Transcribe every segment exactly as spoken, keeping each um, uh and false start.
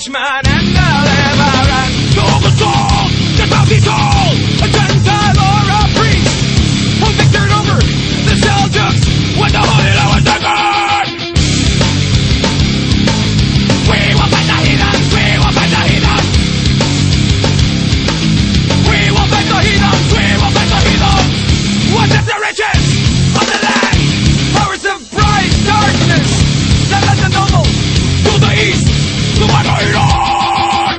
Watchman and deliverance. Noble soul, the bounty soul, a Gentile or a priest, who victored over the Seljuks when the Holy Law was delivered. We will fight the heathens, we will fight the heathens. We will fight the heathens, we will fight the heathens. What is the riches of the land? Powers of bright darkness that led the noble to the east, to what I Lord.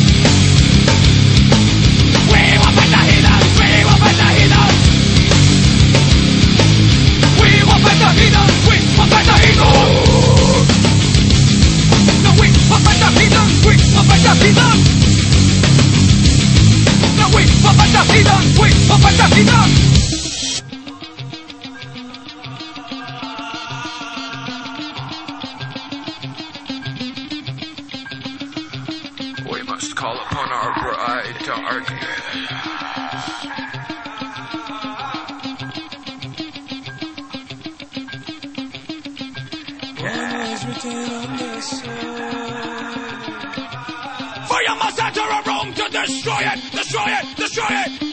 We will fight the heathens, we will fight the heathens. We will fight the heathens, we will fight the heathens. No, we will fight the heathens, we will fight the heathens. No, we will fight the heathens, we will fight the heathens. Call upon our bride, darkness. What is written on the sword? For you must enter a Rome to destroy it, destroy it, destroy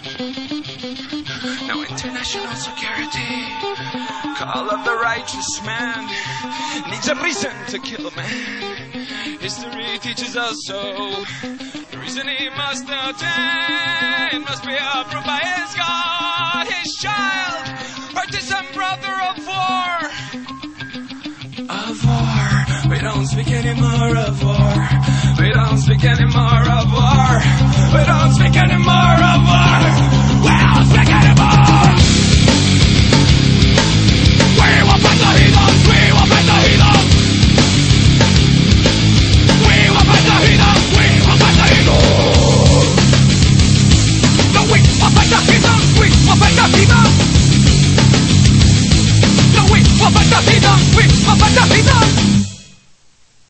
it. No international security. Call of the righteous man needs a reason to kill a man. History teaches us so. The reason he must attain must be approved by his God, his child, partisan brother of war. Of war. We don't speak anymore of war. We don't speak anymore of war. We don't speak anymore of war. We